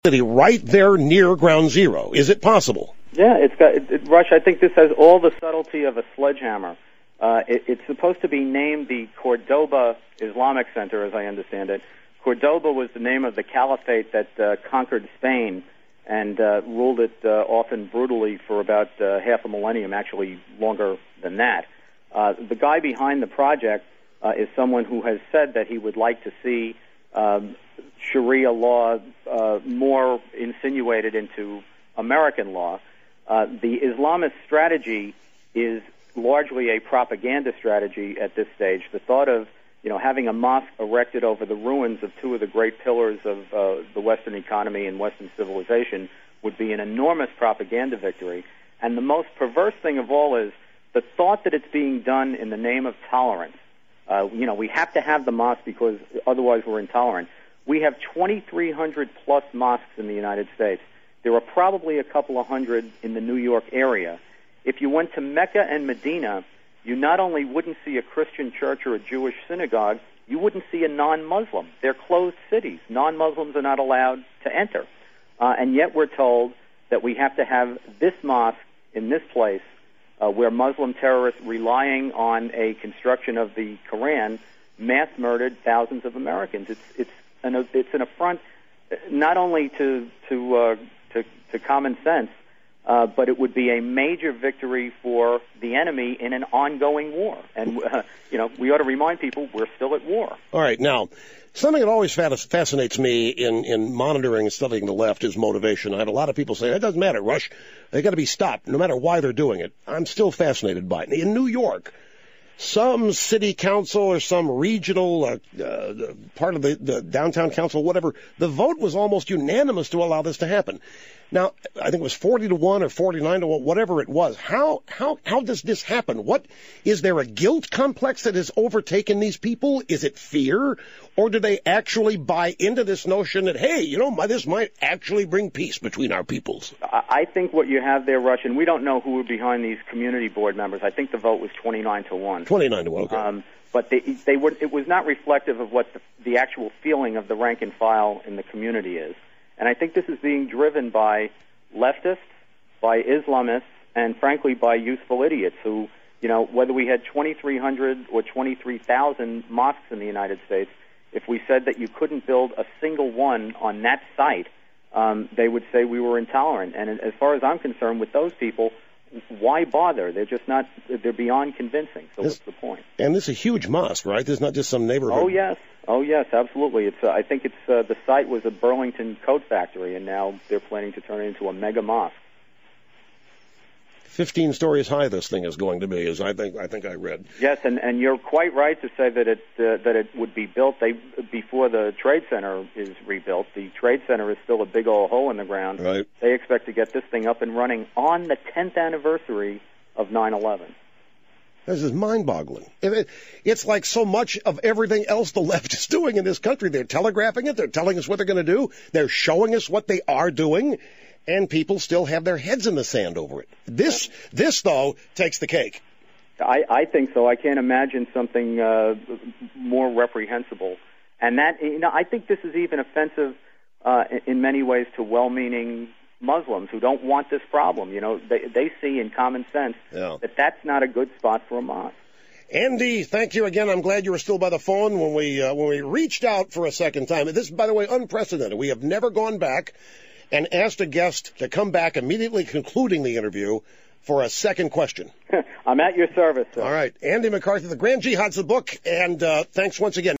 right there near ground zero. Is it possible? Yeah, Rush, I think this has all the subtlety of a sledgehammer. It's supposed to be named the Cordoba Islamic Center, as I understand it. Cordoba was the name of the caliphate that conquered Spain and ruled it often brutally for about half a millennium, actually longer than that. The guy behind the project is someone who has said that he would like to see Sharia law more insinuated into American law. The Islamist strategy is largely a propaganda strategy at this stage. The thought of having a mosque erected over the ruins of two of the great pillars of the Western economy and Western civilization would be an enormous propaganda victory. And the most perverse thing of all is the thought that it's being done in the name of tolerance. We have to have the mosque because otherwise we're intolerant. We have 2,300 plus mosques in the United States. There are probably a couple of hundred in the New York area. If you went to Mecca and Medina, you not only wouldn't see a Christian church or a Jewish synagogue, you wouldn't see a non-Muslim. They're closed cities. Non-Muslims are not allowed to enter. And yet we're told that we have to have this mosque in this place where Muslim terrorists, relying on a construction of the Quran, mass murdered thousands of Americans. It's an affront not only to common sense, but it would be a major victory for the enemy in an ongoing war. And, we ought to remind people we're still at war. All right. Now, something that always fascinates me in monitoring and studying the left is motivation. I had a lot of people say, it doesn't matter, Rush. They got to be stopped, no matter why they're doing it. I'm still fascinated by it. In New York, some city council or some regional part of the downtown council, whatever, the vote was almost unanimous to allow this to happen. Now, I think it was 40-1 or 49-1, whatever it was. How does this happen? Is there a guilt complex that has overtaken these people? Is it fear? Or do they actually buy into this notion that, hey, this might actually bring peace between our peoples? I think what you have there, Rush, and we don't know who were behind these community board members. I think the vote was 29-1. 29-1, okay. But it was not reflective of what the actual feeling of the rank and file in the community is. And I think this is being driven by leftists, by Islamists, and frankly by youthful idiots who, whether we had 2,300 or 23,000 mosques in the United States, if we said that you couldn't build a single one on that site, they would say we were intolerant. And as far as I'm concerned, with those people, why bother? They're beyond convincing. So what's the point? And this is a huge mosque, right? This is not just some neighborhood. Oh, yes, absolutely. I think the site was a Burlington coat factory, and now they're planning to turn it into a mega mosque. 15 stories high this thing is going to be, as I think I read. Yes, and you're quite right to say that it would be built before the Trade Center is rebuilt. The Trade Center is still a big old hole in the ground. Right. They expect to get this thing up and running on the 10th anniversary of 9/11. This is mind-boggling. It's like so much of everything else the left is doing in this country. They're telegraphing it. They're telling us what they're going to do. They're showing us what they are doing. And people still have their heads in the sand over it. This though, takes the cake. I think so. I can't imagine something more reprehensible. And that, I think this is even offensive in many ways to well-meaning Muslims who don't want this problem. They see in common sense that that's not a good spot for a mosque. Andy, thank you again. I'm glad you were still by the phone when we reached out for a second time. This is, by the way, unprecedented. We have never gone back and asked a guest to come back immediately concluding the interview for a second question. I'm at your service, sir. All right. Andy McCarthy, The Grand Jihad's the book, and thanks once again.